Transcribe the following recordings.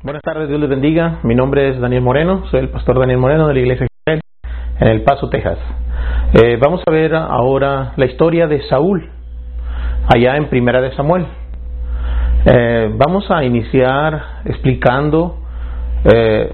Buenas tardes, Dios les bendiga. Mi nombre es Daniel Moreno, soy el pastor Daniel Moreno de la iglesia Israel en El Paso, Texas. Vamos a ver ahora la historia de Saúl, allá en Primera de Samuel. Vamos a iniciar explicando que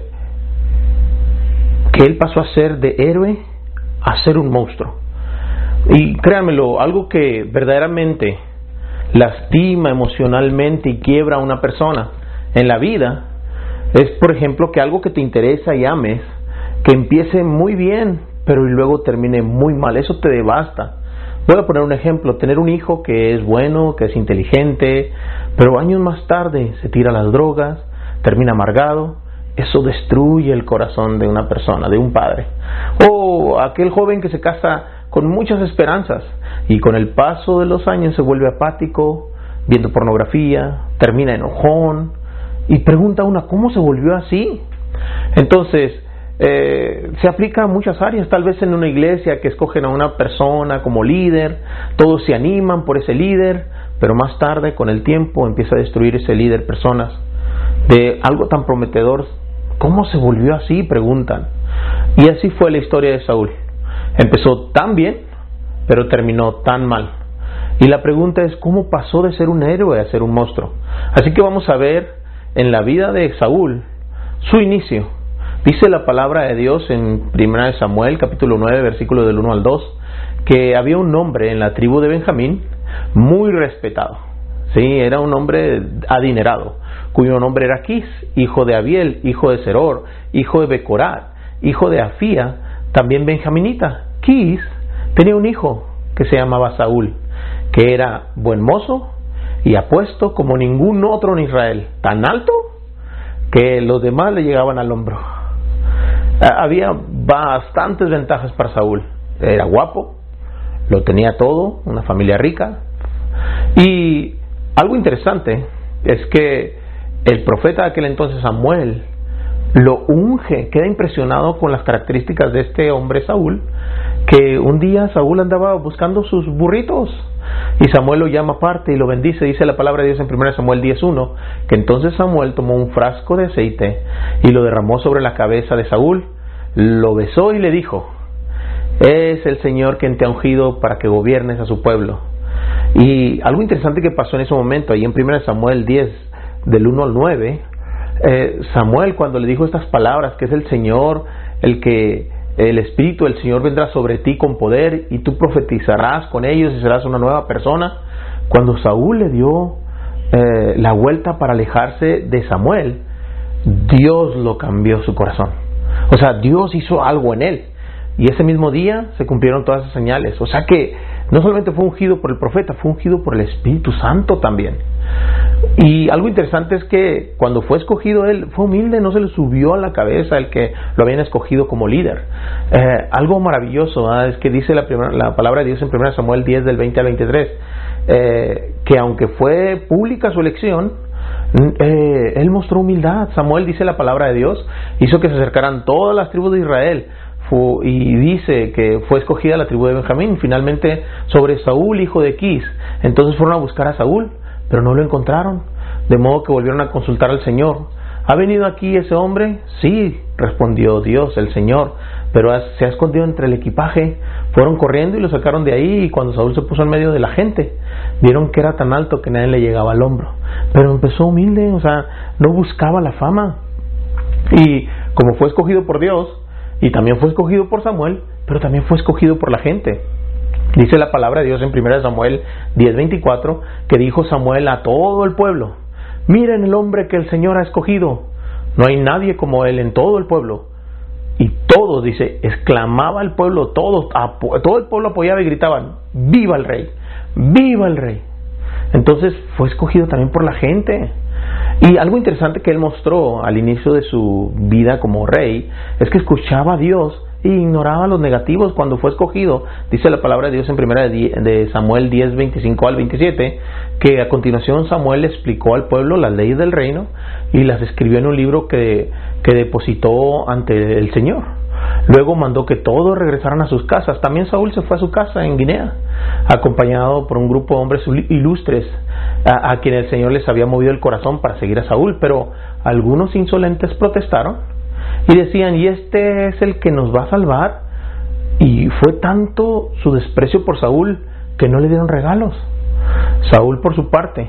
él pasó a ser de héroe a ser un monstruo. Y créanmelo, algo que verdaderamente lastima emocionalmente y quiebra a una persona en la vida es, por ejemplo, que algo que te interesa y ames, que empiece muy bien, pero luego termine muy mal. Eso te devasta. Voy a poner un ejemplo: tener un hijo que es bueno, que es inteligente, pero años más tarde se tira a las drogas, termina amargado. Eso destruye el corazón de una persona, de un padre. O aquel joven que se casa con muchas esperanzas y con el paso de los años se vuelve apático, viendo pornografía, termina enojón y pregunta una: ¿cómo se volvió así? Entonces se aplica a muchas áreas. Tal vez en una iglesia que escogen a una persona como líder, todos se animan por ese líder, pero más tarde, con el tiempo, empieza a destruir ese líder personas de algo tan prometedor. ¿Cómo se volvió así?, preguntan. Y así fue la historia de Saúl. Empezó tan bien, pero terminó tan mal. Y la pregunta es: ¿cómo pasó de ser un héroe a ser un monstruo? Así que vamos a ver en la vida de Saúl su inicio. Dice la palabra de Dios en 1 Samuel capítulo 9 versículo del 1 al 2 que había un hombre en la tribu de Benjamín muy respetado. Sí, era un hombre adinerado, cuyo nombre era Quis, hijo de Abiel, hijo de Seror, hijo de Becorat, hijo de Afía, también benjaminita. Quis tenía un hijo que se llamaba Saúl, que era buen mozo y apuesto como ningún otro en Israel, tan alto que los demás le llegaban al hombro. Había bastantes ventajas para Saúl. Era guapo, lo tenía todo, una familia rica. Y algo interesante es que el profeta de aquel entonces, Samuel, lo unge, queda impresionado con las características de este hombre Saúl, que un día Saúl andaba buscando sus burritos y Samuel lo llama aparte y lo bendice. Dice la palabra de Dios en 1 Samuel 10:1 que entonces Samuel tomó un frasco de aceite y lo derramó sobre la cabeza de Saúl, lo besó y le dijo: es el Señor quien te ha ungido para que gobiernes a su pueblo. Y algo interesante que pasó en ese momento, ahí en 1 Samuel 10 del 1 al 9, Samuel, cuando le dijo estas palabras, que es el Señor, el Espíritu del Señor vendrá sobre ti con poder y tú profetizarás con ellos y serás una nueva persona. Cuando Saúl le dio la vuelta para alejarse de Samuel, Dios lo cambió su corazón. O sea, Dios hizo algo en él y ese mismo día se cumplieron todas esas señales. O sea que no solamente fue ungido por el profeta, fue ungido por el Espíritu Santo también. Y algo interesante es que cuando fue escogido él, fue humilde, no se le subió a la cabeza el que lo habían escogido como líder. Algo maravilloso es que dice la palabra de Dios en 1 Samuel 10 del 20 al 23, que aunque fue pública su elección, él mostró humildad. Samuel, dice la palabra de Dios, hizo que se acercaran todas las tribus de Israel. Y dice que fue escogida la tribu de Benjamín finalmente sobre Saúl, hijo de Quis. Entonces fueron a buscar a Saúl, pero no lo encontraron, de modo que volvieron a consultar al Señor. ¿Ha venido aquí ese hombre? Sí, respondió Dios, el Señor, pero se ha escondido entre el equipaje. Fueron corriendo y lo sacaron de ahí, y cuando Saúl se puso en medio de la gente, vieron que era tan alto que nadie le llegaba al hombro. Pero empezó humilde, o sea, no buscaba la fama. Y como fue escogido por Dios, y también fue escogido por Samuel, pero también fue escogido por la gente. Dice la palabra de Dios en 1 Samuel 10:24 que dijo Samuel a todo el pueblo: miren el hombre que el Señor ha escogido, no hay nadie como él en todo el pueblo. Y todos, dice, exclamaba el pueblo, todo el pueblo apoyaba y gritaban: ¡viva el rey! ¡Viva el rey! Entonces fue escogido también por la gente. Y algo interesante que él mostró al inicio de su vida como rey es que escuchaba a Dios e ignoraba los negativos cuando fue escogido. Dice la palabra de Dios en 1 de Samuel 10, 25 al 27, que a continuación Samuel explicó al pueblo las leyes del reino y las escribió en un libro que depositó ante el Señor. Luego mandó que todos regresaran a sus casas. También Saúl se fue a su casa en Guinea, acompañado por un grupo de hombres ilustres a quien el Señor les había movido el corazón para seguir a Saúl. Pero algunos insolentes protestaron y decían: ¿y este es el que nos va a salvar? Y fue tanto su desprecio por Saúl que no le dieron regalos. Saúl, por su parte,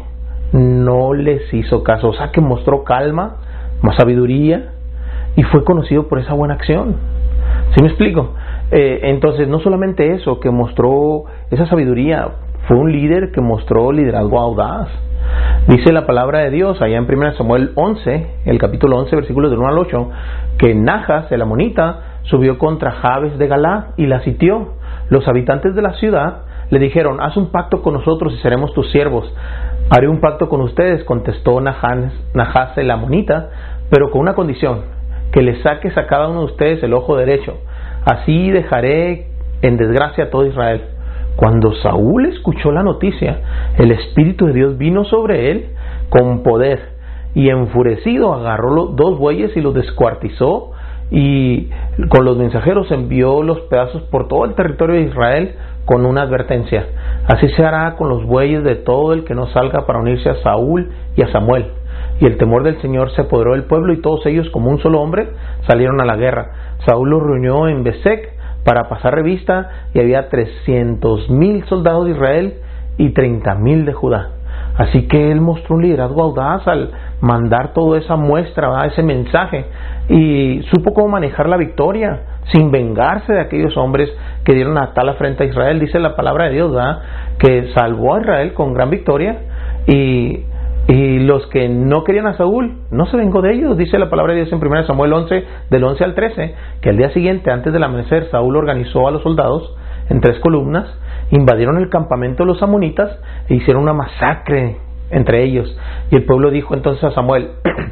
no les hizo caso, o sea que mostró calma, más sabiduría, y fue conocido por esa buena acción. ¿Sí me explico? Entonces, no solamente eso, que mostró esa sabiduría, fue un líder que mostró liderazgo audaz. Dice la palabra de Dios allá en 1 Samuel 11, el capítulo 11, versículos del 1 al 8, que Najas, el amonita, subió contra Jabes de Galaad y la sitió. Los habitantes de la ciudad le dijeron: haz un pacto con nosotros y seremos tus siervos. Haré un pacto con ustedes, contestó Najas el amonita, pero con una condición: que le saques a cada uno de ustedes el ojo derecho. Así dejaré en desgracia a todo Israel. Cuando Saúl escuchó la noticia, el Espíritu de Dios vino sobre él con poder, y enfurecido agarró los 2 bueyes y los descuartizó, y con los mensajeros envió los pedazos por todo el territorio de Israel con una advertencia: así se hará con los bueyes de todo el que no salga para unirse a Saúl y a Samuel. Y el temor del Señor se apoderó del pueblo, y todos ellos, como un solo hombre, salieron a la guerra. Saúl los reunió en Besec para pasar revista, y había 300,000 soldados de Israel y 30,000 de Judá. Así que él mostró un liderazgo audaz al mandar toda esa muestra, ¿verdad?, ese mensaje, y supo cómo manejar la victoria sin vengarse de aquellos hombres que dieron a tal afrenta a Israel. Dice la palabra de Dios, ¿verdad?, que salvó a Israel con gran victoria, y los que no querían a Saúl no se vengó de ellos. Dice la palabra de Dios en 1 Samuel 11, del 11 al 13, que al día siguiente, antes del amanecer, Saúl organizó a los soldados en 3 columnas, invadieron el campamento de los amonitas e hicieron una masacre entre ellos. Y el pueblo dijo entonces a Samuel: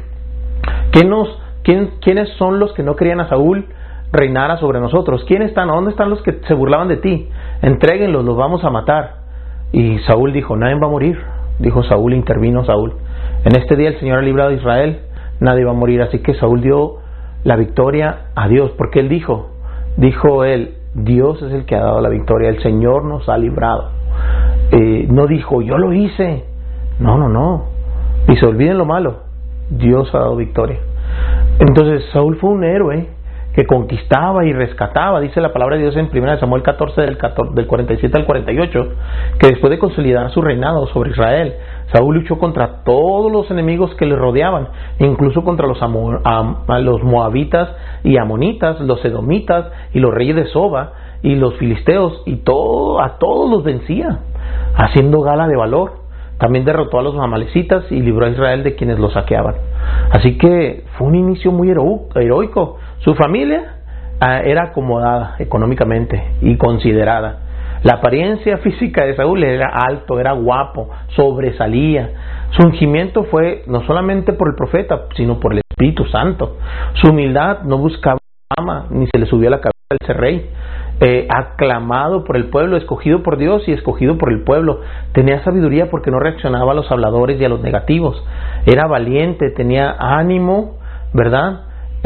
¿quiénes son los que no querían a Saúl reinara sobre nosotros? ¿Quiénes están? ¿Dónde están los que se burlaban de ti? Entréguenlos, los vamos a matar. Y Saúl dijo: nadie va a morir. Dijo Saúl, intervino Saúl: en este día el Señor ha librado a Israel, nadie va a morir. Así que Saúl dio la victoria a Dios, porque él dijo él: Dios es el que ha dado la victoria, el Señor nos ha librado. No dijo: yo lo hice. No. Dice: olviden lo malo, Dios ha dado victoria. Entonces Saúl fue un héroe que conquistaba y rescataba. Dice la palabra de Dios en 1 Samuel 14, del 47 al 48, que después de consolidar su reinado sobre Israel, Saúl luchó contra todos los enemigos que le rodeaban, incluso contra los moabitas y amonitas, los edomitas y los reyes de Soba y los filisteos, y a todos los vencía, haciendo gala de valor. También derrotó a los amalecitas y libró a Israel de quienes los saqueaban. Así que fue un inicio muy heroico. Su familia era acomodada económicamente y considerada. La apariencia física de Saúl: era alto, era guapo, sobresalía. Su ungimiento fue no solamente por el profeta, sino por el Espíritu Santo. Su humildad: no buscaba fama, ni se le subió a la cabeza el ser rey. Aclamado por el pueblo, escogido por Dios y escogido por el pueblo. Tenía sabiduría porque no reaccionaba a los habladores y a los negativos. Era valiente, tenía ánimo, ¿verdad?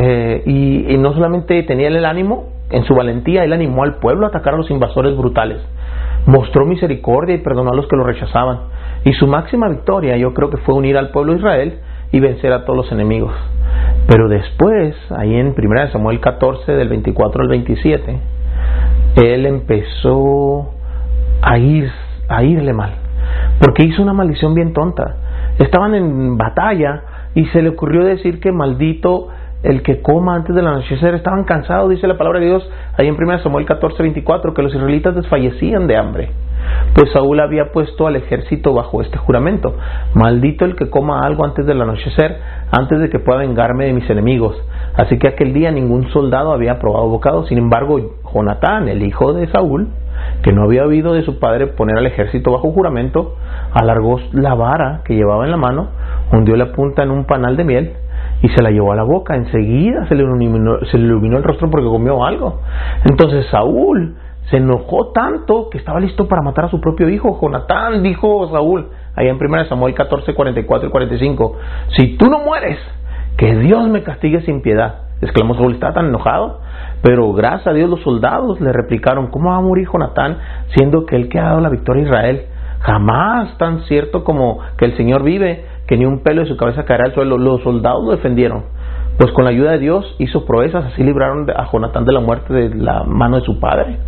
Y no solamente tenía el ánimo, en su valentía él animó al pueblo a atacar a los invasores brutales. Mostró misericordia y perdonó a los que lo rechazaban. Y su máxima victoria, yo creo que fue unir al pueblo de Israel y vencer a todos los enemigos. Pero después, ahí en 1 Samuel 14, del 24 al 27, él empezó a irle mal, porque hizo una maldición bien tonta. Estaban en batalla y se le ocurrió decir que maldito el que coma antes del anochecer. Estaban cansados, dice la palabra de Dios ahí en 1 Samuel 14, 24, que los israelitas desfallecían de hambre. Pues Saúl había puesto al ejército bajo este juramento: maldito el que coma algo antes del anochecer, antes de que pueda vengarme de mis enemigos. Así que aquel día ningún soldado había probado bocado. Sin embargo, Jonatán, el hijo de Saúl, que no había oído de su padre poner al ejército bajo juramento, alargó la vara que llevaba en la mano, hundió la punta en un panal de miel y se la llevó a la boca. Enseguida se le iluminó el rostro porque comió algo. Entonces Saúl se enojó tanto que estaba listo para matar a su propio hijo. Jonatán, dijo Saúl allá en 1 Samuel 14, 44 y 45: si tú no mueres, que Dios me castigue sin piedad. exclamó Saúl, estaba tan enojado. Pero gracias a Dios los soldados le replicaron, ¿cómo va a morir Jonatán siendo que él que ha dado la victoria a Israel? Jamás, tan cierto como que el Señor vive, que ni un pelo de su cabeza caerá al suelo. Los soldados lo defendieron, pues con la ayuda de Dios hizo proezas, así libraron a Jonatán de la muerte de la mano de su padre.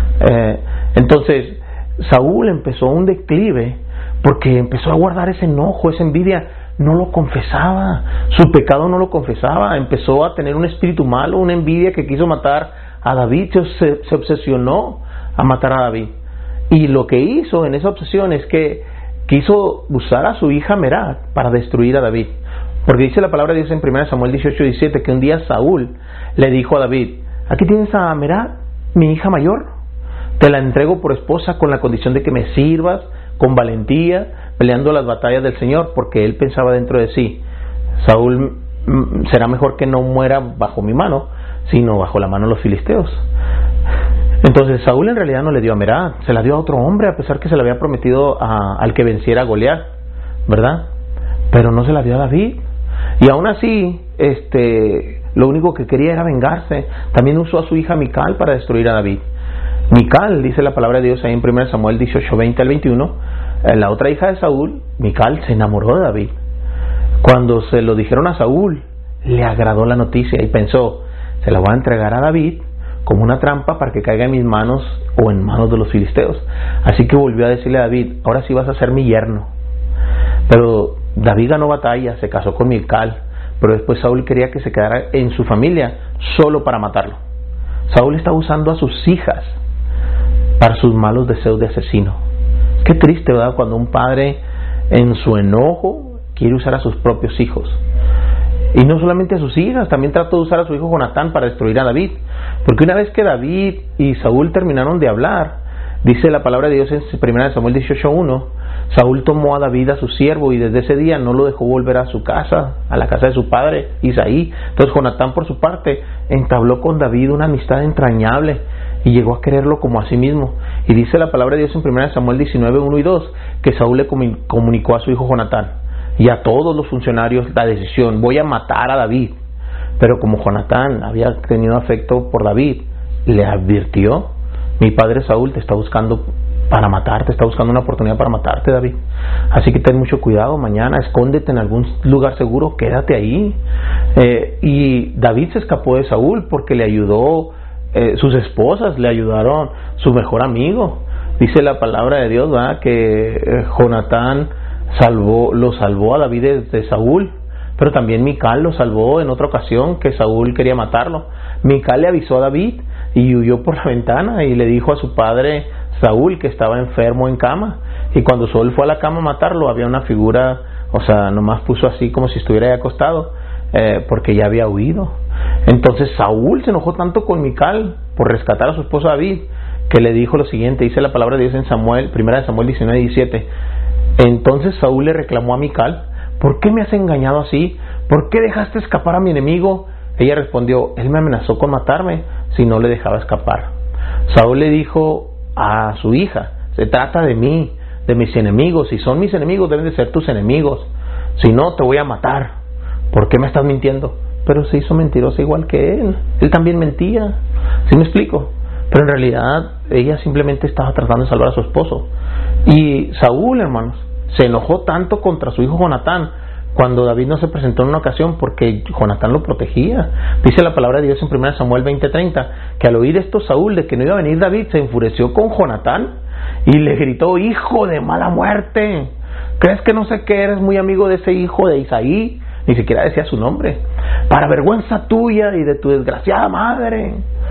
Entonces Saúl empezó un declive porque empezó a guardar ese enojo, esa envidia. No lo confesaba, su pecado no lo confesaba, empezó a tener un espíritu malo, una envidia que quiso matar a David, se obsesionó a matar a David. Y lo que hizo en esa obsesión es que quiso usar a su hija Merab para destruir a David. Porque dice la palabra de Dios en 1 Samuel 18:17 que un día Saúl le dijo a David, aquí tienes a Merab, mi hija mayor, te la entrego por esposa con la condición de que me sirvas con valentía, peleando las batallas del Señor, porque él pensaba dentro de sí, Saúl será mejor que no muera bajo mi mano, sino bajo la mano de los filisteos. Entonces Saúl en realidad no le dio a Merab, se la dio a otro hombre, a pesar que se le había prometido al que venciera a Goliat, ¿verdad? Pero no se la dio a David. Y aún así, lo único que quería era vengarse. También usó a su hija Mical para destruir a David. Mical, dice la palabra de Dios ahí en 1 Samuel 18:20 al 21, la otra hija de Saúl, Mical, se enamoró de David. Cuando se lo dijeron a Saúl, le agradó la noticia y pensó, se la voy a entregar a David como una trampa para que caiga en mis manos o en manos de los filisteos. Así que volvió a decirle a David, ahora sí vas a ser mi yerno. Pero David ganó batalla, se casó con Mical, pero después Saúl quería que se quedara en su familia solo para matarlo. Saúl estaba usando a sus hijas para sus malos deseos de asesino. Qué triste, ¿verdad? Cuando un padre en su enojo quiere usar a sus propios hijos. Y no solamente a sus hijas, también trató de usar a su hijo Jonatán para destruir a David. Porque una vez que David y Saúl terminaron de hablar, dice la palabra de Dios en 1 Samuel 18:1, Saúl tomó a David a su siervo y desde ese día no lo dejó volver a su casa, a la casa de su padre Isaí. Entonces Jonatán por su parte entabló con David una amistad entrañable y llegó a quererlo como a sí mismo. Y dice la palabra de Dios en 1 Samuel 19:1 y 2 que Saúl le comunicó a su hijo Jonatán y a todos los funcionarios la decisión, voy a matar a David. Pero como Jonatán había tenido afecto por David, le advirtió, mi padre Saúl te está buscando para matarte, está buscando una oportunidad para matarte, David. Así que ten mucho cuidado mañana, escóndete en algún lugar seguro, quédate ahí. Y David se escapó de Saúl porque le ayudó, sus esposas le ayudaron, su mejor amigo. Dice la palabra de Dios, ¿verdad?, que Jonatán lo salvó a David de Saúl, pero también Mical lo salvó en otra ocasión que Saúl quería matarlo. Mical le avisó a David y huyó por la ventana y le dijo a su padre Saúl que estaba enfermo en cama, y cuando Saúl fue a la cama a matarlo había una figura, o sea, nomás puso así como si estuviera ahí acostado, porque ya había huido. Entonces Saúl se enojó tanto con Mical por rescatar a su esposo David que le dijo lo siguiente, dice la palabra de Dios en 1 Samuel 19:17, entonces Saúl le reclamó a Mical, ¿por qué me has engañado así? ¿Por qué dejaste escapar a mi enemigo? Ella respondió, él me amenazó con matarme si no le dejaba escapar. Saúl le dijo a su hija, se trata de mí, de mis enemigos, si son mis enemigos deben de ser tus enemigos, si no te voy a matar, ¿por qué me estás mintiendo? Pero se hizo mentirosa igual que él también mentía, ¿sí me explico? Pero en realidad ella simplemente estaba tratando de salvar a su esposo. Y Saúl, hermanos, se enojó tanto contra su hijo Jonatán cuando David no se presentó en una ocasión porque Jonatán lo protegía. Dice la palabra de Dios en 1 Samuel 20:30 que al oír esto Saúl de que no iba a venir David se enfureció con Jonatán y le gritó, hijo de mala muerte, ¿crees que no sé que eres muy amigo de ese hijo de Isaí? Ni siquiera decía su nombre. Para vergüenza tuya y de tu desgraciada madre.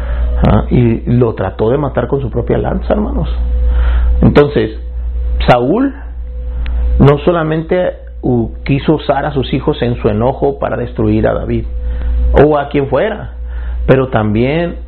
Y lo trató de matar con su propia lanza, hermanos. Entonces Saúl no solamente quiso usar a sus hijos en su enojo para destruir a David o a quien fuera, pero también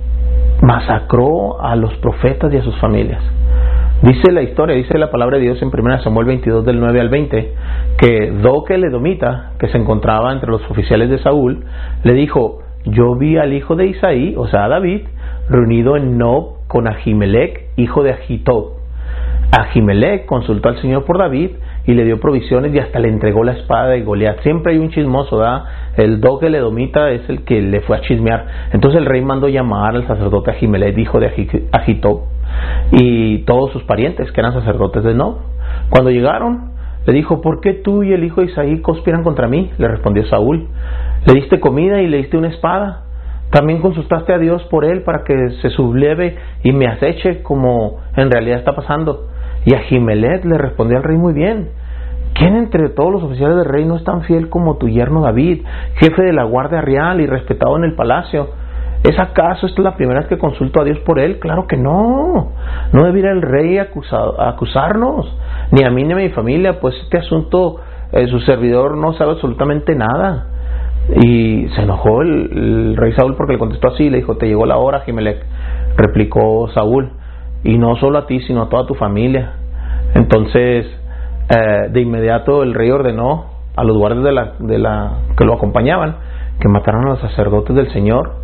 masacró a los profetas y a sus familias. Dice la historia, dice la palabra de Dios en 1 Samuel 22 del 9 al 20 que Doeg el edomita, que se encontraba entre los oficiales de Saúl, le dijo, yo vi al hijo de Isaí, o sea a David, reunido en Nob con Ahimelech, hijo de Ahitob. Ahimelech consultó al Señor por David y le dio provisiones y hasta le entregó la espada de Goliat. Siempre hay un chismoso, ¿verdad? El Dog el edomita es el que le fue a chismear. Entonces el rey mandó llamar al sacerdote Ahimelech, hijo de Ahitob, y todos sus parientes que eran sacerdotes de Nob. Cuando llegaron, le dijo: ¿por qué tú y el hijo de Isaí conspiran contra mí? Le respondió Saúl: le diste comida y le diste una espada. También consultaste a Dios por él para que se subleve y me aceche como en realidad está pasando. Y Ahimelech le respondió al rey muy bien: ¿quién entre todos los oficiales del rey no es tan fiel como tu yerno David, jefe de la guardia real y respetado en el palacio? ¿Es acaso esta la primera vez que consulto a Dios por él? Claro que no. No debiera el rey acusarnos, ni a mí ni a mi familia, pues este asunto su servidor no sabe absolutamente nada. Y se enojó el rey Saúl porque le contestó así, le dijo: te llegó la hora, Ahimelech. Replicó Saúl: y no solo a ti, sino a toda tu familia. Entonces de inmediato el rey ordenó a los guardias que lo acompañaban que mataran a los sacerdotes del Señor.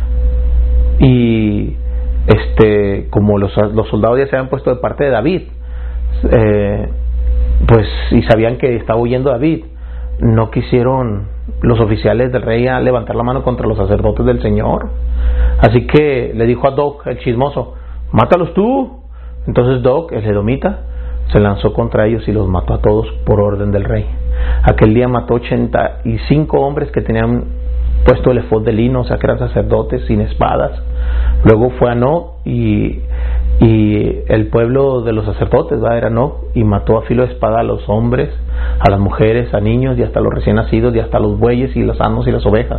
Y como los soldados ya se habían puesto de parte de David, pues y sabían que estaba huyendo David, no quisieron los oficiales del rey a levantar la mano contra los sacerdotes del Señor. Así que le dijo a Dog, el chismoso: mátalos tú. Entonces Dog, el edomita, se lanzó contra ellos y los mató a todos por orden del rey. Aquel día mató 85 hombres que tenían puesto el efod de lino, o sea que eran sacerdotes sin espadas. Luego fue a Nob y el pueblo de los sacerdotes, ¿verdad? Era Nob, y mató a filo de espada a los hombres, a las mujeres, a niños y hasta a los recién nacidos y hasta a los bueyes y los asnos y las ovejas.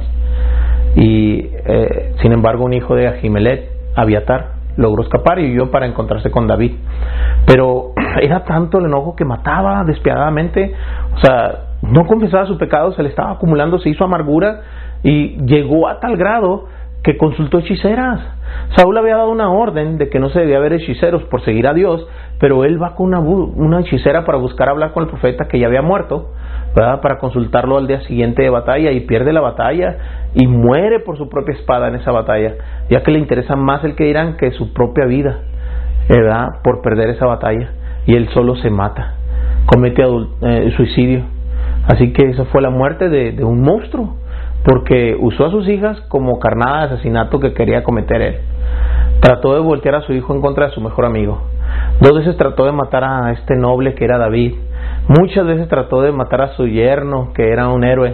Y sin embargo un hijo de Ahimelech, Abiatar, logró escapar y huyó para encontrarse con David. Pero era tanto el enojo que mataba despiadadamente, o sea, no confesaba su pecado, se le estaba acumulando, se hizo amargura y llegó a tal grado que consultó hechiceras. Saúl había dado una orden de que no se debía haber hechiceros por seguir a Dios, pero él va con una hechicera para buscar hablar con el profeta que ya había muerto, ¿verdad? Para consultarlo al día siguiente de batalla, y pierde la batalla y muere por su propia espada en esa batalla, ya que le interesa más el que dirán que su propia vida, ¿verdad? Por perder esa batalla, y él solo se mata, comete suicidio. Así que esa fue la muerte de un monstruo, porque usó a sus hijas como carnada de asesinato que quería cometer él. Trató de voltear a su hijo en contra de su mejor amigo. 2 veces trató de matar a este noble que era David. Muchas veces trató de matar a su yerno, que era un héroe.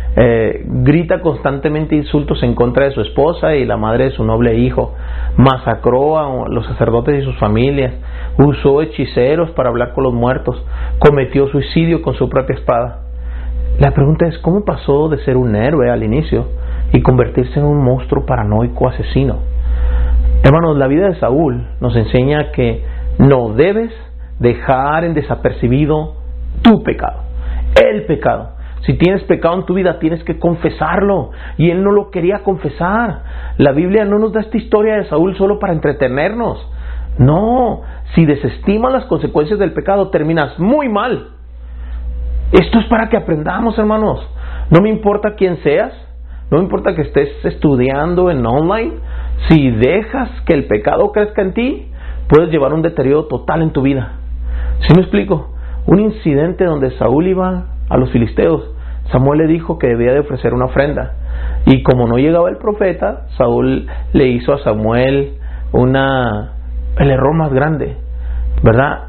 Grita constantemente insultos en contra de su esposa y la madre de su noble hijo. Masacró a los sacerdotes y sus familias. Usó hechiceros para hablar con los muertos. Cometió suicidio con su propia espada. La pregunta es: ¿cómo pasó de ser un héroe al inicio y convertirse en un monstruo paranoico asesino? Hermanos, la vida de Saúl nos enseña que no debes dejar en desapercibido tu pecado, el pecado. Si tienes pecado en tu vida, tienes que confesarlo, y él no lo quería confesar. La Biblia no nos da esta historia de Saúl solo para entretenernos. No, si desestimas las consecuencias del pecado, terminas muy mal. Esto es para que aprendamos, hermanos. No me importa quién seas, no me importa que estés estudiando en online. Si dejas que el pecado crezca en ti, puedes llevar un deterioro total en tu vida. ¿Sí me explico? Un incidente donde Saúl iba a los filisteos, Samuel le dijo que debía de ofrecer una ofrenda, y como no llegaba el profeta, Saúl le hizo a Samuel el error más grande, ¿verdad?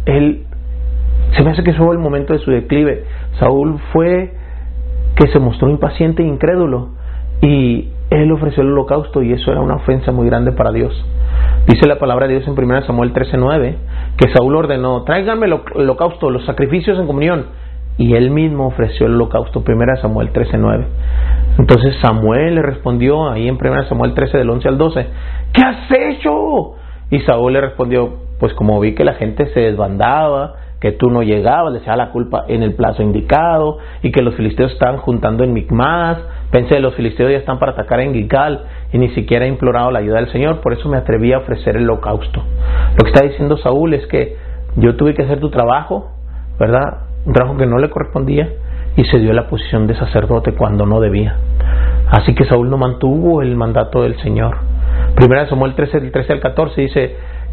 Se me hace que fue el momento de su declive. Saúl fue que se mostró impaciente e incrédulo, y él ofreció el holocausto, y eso era una ofensa muy grande para Dios. Dice la palabra de Dios en 1 Samuel 13:9 que Saúl ordenó: tráiganme el holocausto, los sacrificios en comunión, y él mismo ofreció el holocausto. 1 Samuel 13:9. Entonces Samuel le respondió ahí en 1 Samuel 13 del 11 al 12: ¿qué has hecho? Y Saúl le respondió: pues como vi que la gente se desbandaba, que tú no llegabas, le echaba la culpa en el plazo indicado, y que los filisteos estaban juntando en Micmas, pensé, los filisteos ya están para atacar en Gilgal, y ni siquiera he implorado la ayuda del Señor, por eso me atreví a ofrecer el holocausto. Lo que está diciendo Saúl es que yo tuve que hacer tu trabajo, ¿verdad? Un trabajo que no le correspondía, y se dio la posición de sacerdote cuando no debía. Así que Saúl no mantuvo el mandato del Señor. 1 Samuel 13, del 13 al 14 dice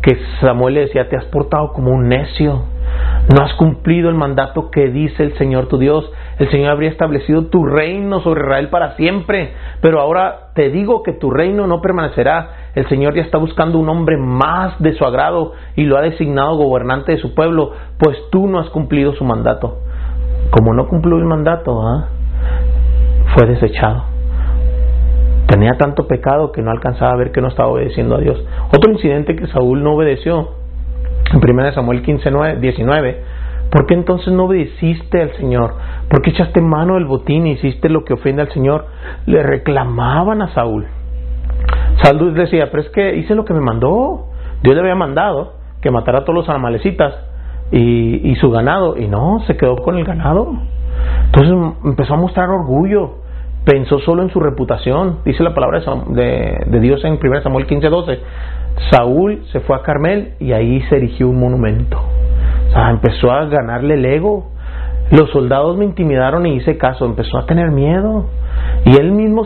que Samuel le decía: te has portado como un necio, no has cumplido el mandato que dice el Señor tu Dios. El Señor habría establecido tu reino sobre Israel para siempre, pero ahora te digo que tu reino no permanecerá. El Señor ya está buscando un hombre más de su agrado y lo ha designado gobernante de su pueblo, pues tú no has cumplido su mandato. Como no cumplió el mandato, fue desechado. Tenía tanto pecado que no alcanzaba a ver que no estaba obedeciendo a Dios. Otro incidente que Saúl no obedeció, en 1 Samuel 19, ¿por qué entonces no obedeciste al Señor? ¿Por qué echaste mano del botín y hiciste lo que ofende al Señor? Le reclamaban a Saúl. Saúl decía: pero es que hice lo que me mandó. Dios le había mandado que matara a todos los amalecitas y su ganado, y no, se quedó con el ganado. Entonces empezó a mostrar orgullo, pensó solo en su reputación. Dice la palabra de Dios en 1 Samuel 15:12: Saúl se fue a Carmel y ahí se erigió un monumento. O sea, empezó a ganarle el ego. Los soldados me intimidaron y hice caso. Empezó a tener miedo y él mismo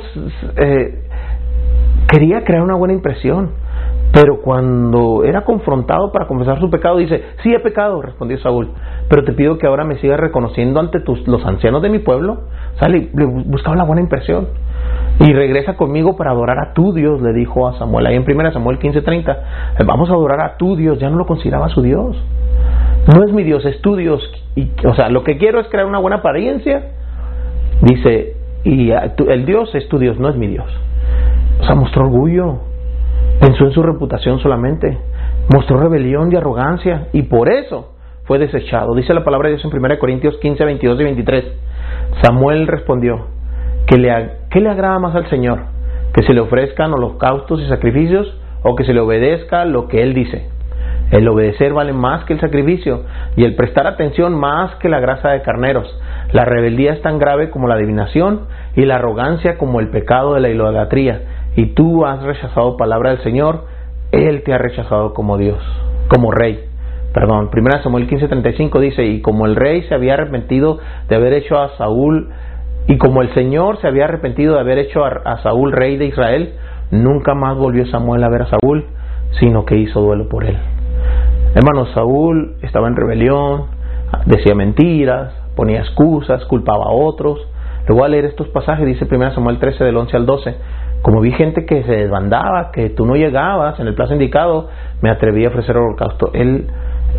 quería crear una buena impresión, pero cuando era confrontado para confesar su pecado, dice: sí, he pecado, respondió Saúl, pero te pido que ahora me sigas reconociendo ante los ancianos de mi pueblo. O sea, le buscaba la buena impresión. Y regresa conmigo para adorar a tu Dios, le dijo a Samuel. Ahí en 1 Samuel 15:30, vamos a adorar a tu Dios. Ya no lo consideraba su Dios. No es mi Dios, es tu Dios. O sea, lo que quiero es crear una buena apariencia. Dice, y el Dios es tu Dios, no es mi Dios. O sea, mostró orgullo, pensó en su reputación solamente, mostró rebelión y arrogancia, y por eso fue desechado. Dice la palabra de Dios en 1 Corintios 15, 22 y 23. Samuel respondió: ¿qué le agrada más al Señor? ¿Que se le ofrezcan holocaustos y sacrificios, o que se le obedezca lo que Él dice? El obedecer vale más que el sacrificio, y el prestar atención más que la grasa de carneros. La rebeldía es tan grave como la adivinación, y la arrogancia como el pecado de la idolatría. Y tú has rechazado palabra del Señor, Él te ha rechazado como Dios, como Rey. 1 Samuel 15:35 dice: y como el Rey se había arrepentido de haber hecho a Saúl, y como el Señor se había arrepentido de haber hecho a Saúl rey de Israel, nunca más volvió Samuel a ver a Saúl, sino que hizo duelo por él. Hermanos, Saúl estaba en rebelión, decía mentiras, ponía excusas, culpaba a otros. Le voy a leer estos pasajes. Dice 1 Samuel 13, del 11 al 12. Como vi gente que se desbandaba, que tú no llegabas en el plazo indicado, me atreví a ofrecer holocausto. Él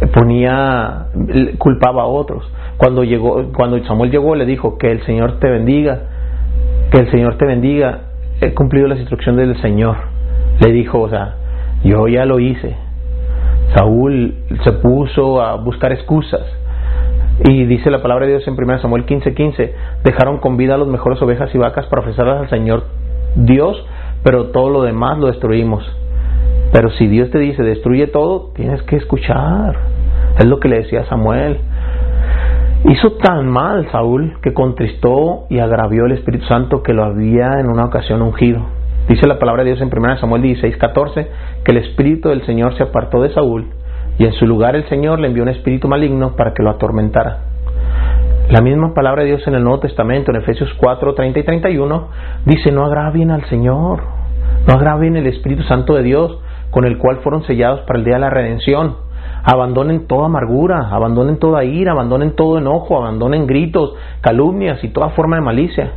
culpaba a otros. Cuando Samuel llegó, le dijo: que el Señor te bendiga, que el Señor te bendiga, he cumplido las instrucciones del Señor. Le dijo, o sea, yo ya lo hice. Saúl se puso a buscar excusas, y dice la palabra de Dios en 1 Samuel 15:15: dejaron con vida las mejores ovejas y vacas para ofrecerlas al Señor Dios, pero todo lo demás lo destruimos. Pero si Dios te dice destruye todo, tienes que escuchar. Es lo que le decía Samuel. Hizo tan mal Saúl que contristó y agravió el Espíritu Santo, que lo había en una ocasión ungido. Dice la palabra de Dios en 1 Samuel 16:14 que el Espíritu del Señor se apartó de Saúl, y en su lugar el Señor le envió un espíritu maligno para que lo atormentara. La misma palabra de Dios en el Nuevo Testamento, en Efesios 4:30 y 31, dice: no agravien al Señor, no agravien el Espíritu Santo de Dios, con el cual fueron sellados para el día de la redención. Abandonen toda amargura, abandonen toda ira, abandonen todo enojo, abandonen gritos, calumnias y toda forma de malicia.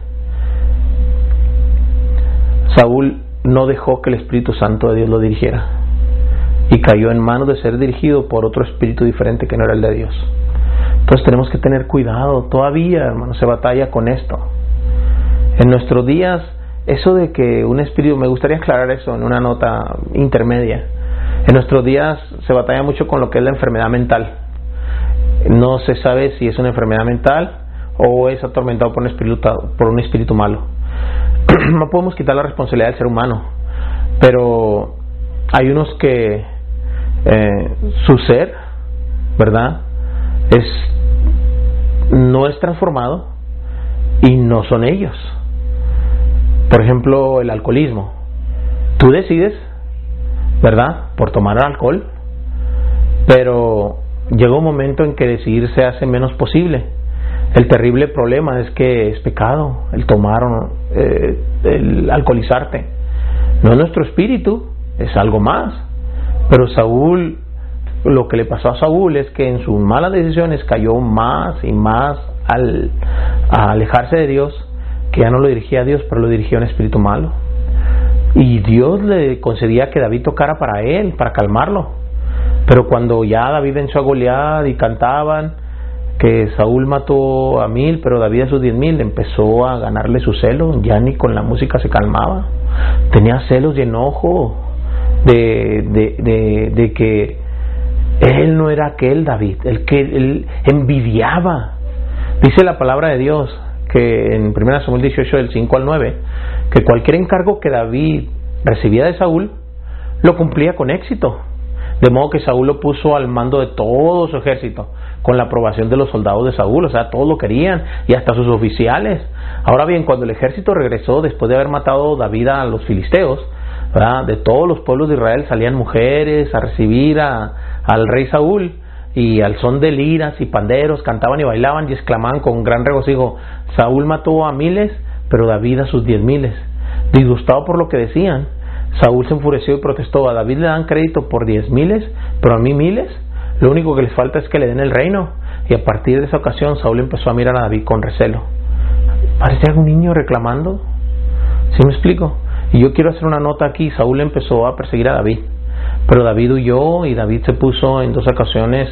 Saúl no dejó que el Espíritu Santo de Dios lo dirigiera, y cayó en manos de ser dirigido por otro espíritu diferente que no era el de Dios. Entonces tenemos que tener cuidado. Todavía, hermanos, se batalla con esto. En nuestros días, eso de que un espíritu, me gustaría aclarar eso en una nota intermedia. En nuestros días se batalla mucho con lo que es la enfermedad mental. No se sabe si es una enfermedad mental o es atormentado por un espíritu malo. No podemos quitar la responsabilidad del ser humano, pero hay unos que su ser, ¿verdad?, no es transformado y no son ellos. Por ejemplo, el alcoholismo. Tú decides, ¿verdad?, por tomar alcohol, pero llega un momento en que decidir se hace menos posible. El terrible problema es que es pecado el tomar el alcoholizarte. No es nuestro espíritu, es algo más. Pero Saúl, lo que le pasó a Saúl es que en sus malas decisiones cayó más y más a alejarse de Dios, que ya no lo dirigía a Dios, pero lo dirigía a un espíritu malo. Y Dios le concedía que David tocara para él, para calmarlo. Pero cuando ya David venció a Goliat y cantaban que Saúl mató a 1000, pero David a sus 10,000, empezó a ganarle su celo. Ya ni con la música se calmaba. Tenía celos y enojo de que él no era aquel David, el que él envidiaba. Dice la palabra de Dios que en 1 Samuel 18 del 5 al 9, que cualquier encargo que David recibía de Saúl lo cumplía con éxito, de modo que Saúl lo puso al mando de todo su ejército con la aprobación de los soldados de Saúl. O sea, todos lo querían, y hasta sus oficiales. Ahora bien, cuando el ejército regresó después de haber matado David a los filisteos, ¿verdad?, de todos los pueblos de Israel salían mujeres a recibir al rey Saúl, y al son de liras y panderos cantaban y bailaban y exclamaban con gran regocijo: Saúl mató a 1000, pero David a sus 10,000. Disgustado por lo que decían, Saúl se enfureció y protestó: a David le dan crédito por 10,000, pero a mí 1000. Lo único que les falta es que le den el reino. Y a partir de esa ocasión Saúl empezó a mirar a David con recelo. Parecía un niño reclamando. ¿Sí me explico? Y yo quiero hacer una nota aquí. Saúl empezó a perseguir a David, pero David huyó, y David se puso en 2 ocasiones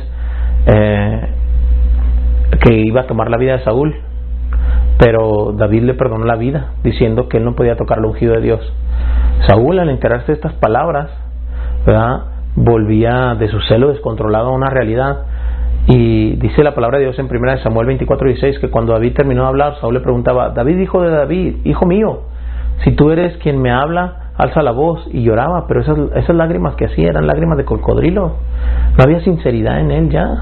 que iba a tomar la vida de Saúl, pero David le perdonó la vida diciendo que él no podía tocar el ungido de Dios. Saúl, al enterarse de estas palabras, ¿verdad?, volvía de su celo descontrolado a una realidad. Y dice la palabra de Dios en 1 Samuel 24:16 que cuando David terminó de hablar, Saúl le preguntaba: David, hijo de David, hijo mío, si tú eres quien me habla, alza la voz. Y lloraba, pero esas lágrimas que hacía eran lágrimas de cocodrilo. No había sinceridad en él ya.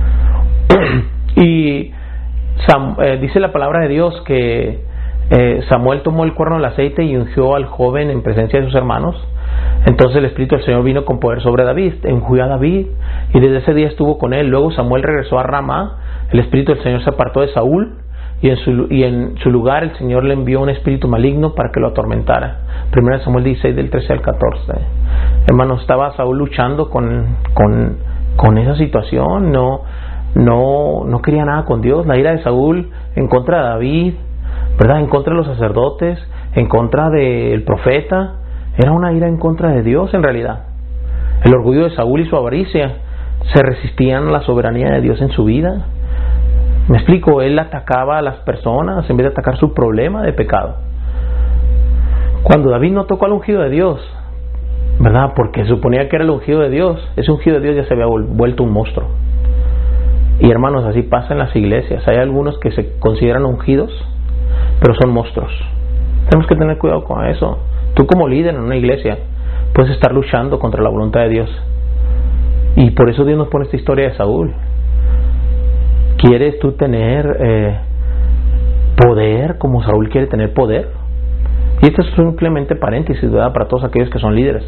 Y dice la palabra de Dios que Samuel tomó el cuerno del aceite y ungió al joven en presencia de sus hermanos. Entonces el Espíritu del Señor vino con poder sobre David, ungió a David, y desde ese día estuvo con él. Luego Samuel regresó a Ramá, el Espíritu del Señor se apartó de Saúl, y en su lugar el Señor le envió un espíritu maligno para que lo atormentara. 1 Samuel 16 del 13 al 14. Hermano, estaba Saúl luchando con esa situación. No quería nada con Dios. La ira de Saúl en contra de David, ¿verdad?, en contra de los sacerdotes, en contra del profeta, era una ira en contra de Dios en realidad. El orgullo de Saúl y su avaricia se resistían a la soberanía de Dios en su vida. Me explico, él atacaba a las personas en vez de atacar su problema de pecado. Cuando David no tocó al ungido de Dios, ¿verdad?, porque suponía que era el ungido de Dios, ese ungido de Dios ya se había vuelto un monstruo. Y hermanos, así pasa en las iglesias. Hay algunos que se consideran ungidos, pero son monstruos. Tenemos que tener cuidado con eso. Tú, como líder en una iglesia, puedes estar luchando contra la voluntad de Dios. Y por eso Dios nos pone esta historia de Saúl. ¿Quieres tú tener poder como Saúl quiere tener poder? Y esto es simplemente paréntesis, ¿verdad?, para todos aquellos que son líderes.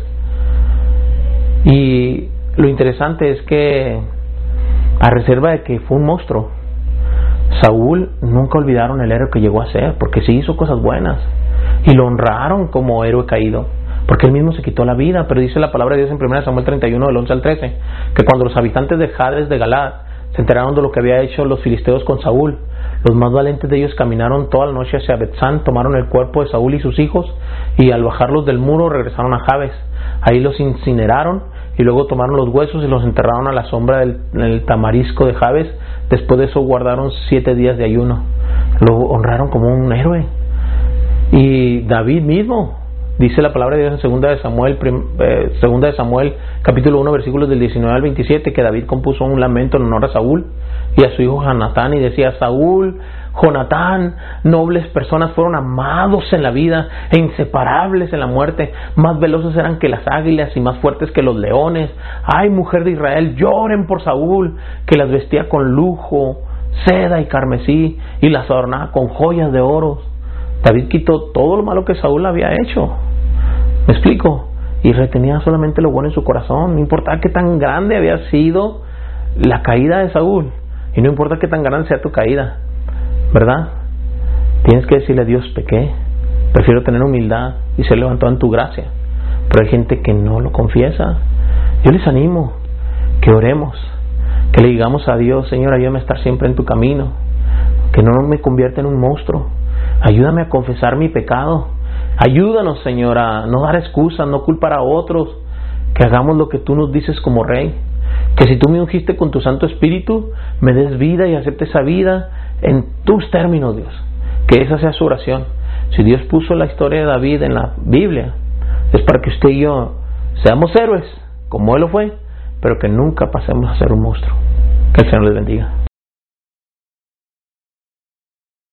Y lo interesante es que, a reserva de que fue un monstruo, Saúl nunca olvidaron el héroe que llegó a ser, porque sí hizo cosas buenas y lo honraron como héroe caído, porque él mismo se quitó la vida. Pero dice la palabra de Dios en 1 Samuel 31 del 11 al 13 que cuando los habitantes de Jades de Galaad se enteraron de lo que había hecho los filisteos con Saúl, los más valientes de ellos caminaron toda la noche hacia Betsán, tomaron el cuerpo de Saúl y sus hijos, y al bajarlos del muro regresaron a Jabes. Ahí los incineraron, y luego tomaron los huesos y los enterraron a la sombra del tamarisco de Jabes. Después de eso guardaron 7 días de ayuno. Lo honraron como un héroe. Y David mismo, dice la palabra de Dios en 2 de Samuel capítulo 1 versículos del 19 al 27, que David compuso un lamento en honor a Saúl y a su hijo Jonatán, y decía: Saúl, Jonatán, nobles personas, fueron amados en la vida e inseparables en la muerte. Más veloces eran que las águilas y más fuertes que los leones. Ay, mujer de Israel, lloren por Saúl, que las vestía con lujo, seda y carmesí, y las adornaba con joyas de oro. David quitó todo lo malo que Saúl había hecho. ¿Me explico? Y retenía solamente lo bueno en su corazón. No importaba qué tan grande había sido la caída de Saúl, y no importa qué tan grande sea tu caída, ¿verdad? Tienes que decirle a Dios: pequé, prefiero tener humildad y ser levantado en tu gracia, pero hay gente que no lo confiesa. Yo les animo que oremos, que le digamos a Dios: Señor, ayúdame a estar siempre en tu camino, que no me convierta en un monstruo. Ayúdame a confesar mi pecado. Ayúdanos, Señor, a no dar excusas, no culpar a otros, que hagamos lo que tú nos dices como Rey. Que si tú me ungiste con tu Santo Espíritu, me des vida y acepte esa vida en tus términos, Dios. Que esa sea su oración. Si Dios puso la historia de David en la Biblia, es para que usted y yo seamos héroes, como Él lo fue, pero que nunca pasemos a ser un monstruo. Que el Señor les bendiga.